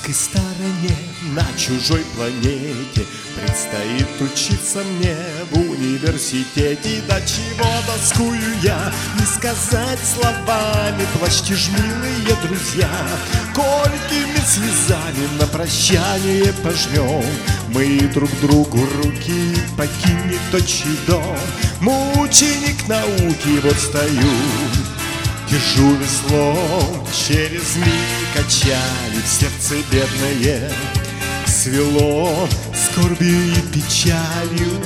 русской стороне, на чужой планете предстоит учиться мне в университете. До чего тоскую я, не сказать словами, плачьте ж, милые друзья, колькими слезами на прощание пожмем мы друг другу руки, покинет отчий дом. Мученик науки, вот стою, держу веслом, через миг качали в сердце бедное, свело скорбью и печалью.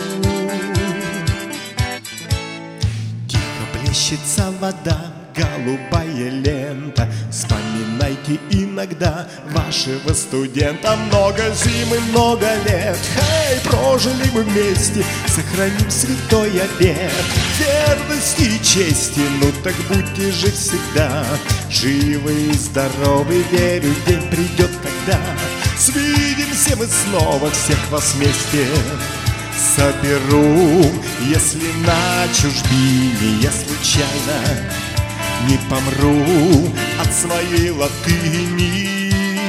Тихо плещется вода, голубая лента. Вспоминайте иногда вашего студента. Много зим и много лет, хей, прожили мы вместе, сохраним святой обет верности и чести. Ну так будьте же всегда живы и здоровы, верю, день придет, когда свидимся мы снова, всех вас вместе соберу. Если на чужбине я случайно не помру от своей латыни,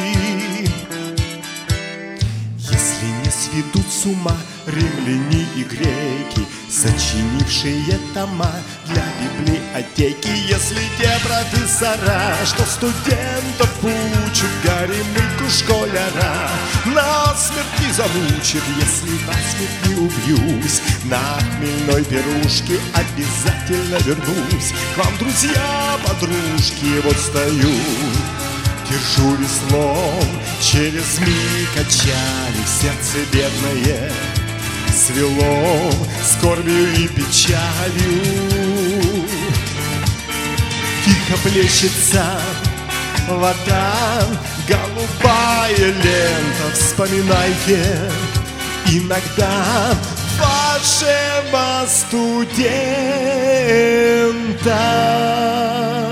если не сведут с ума римляне и греки, сочинившие тома для библиотеки, если те профессора, что студентов учат, горемыку школяра насмерть не замучат, если насмерть не убьюсь, на хмельной пирушке обязательно вернусь к вам, друзья, подружки, вот стою, держу веслом, через миг качали в сердце бедное, свело скорбью и печалью. Тихо плещется вода, голубая лента. Вспоминайте иногда вашего студента.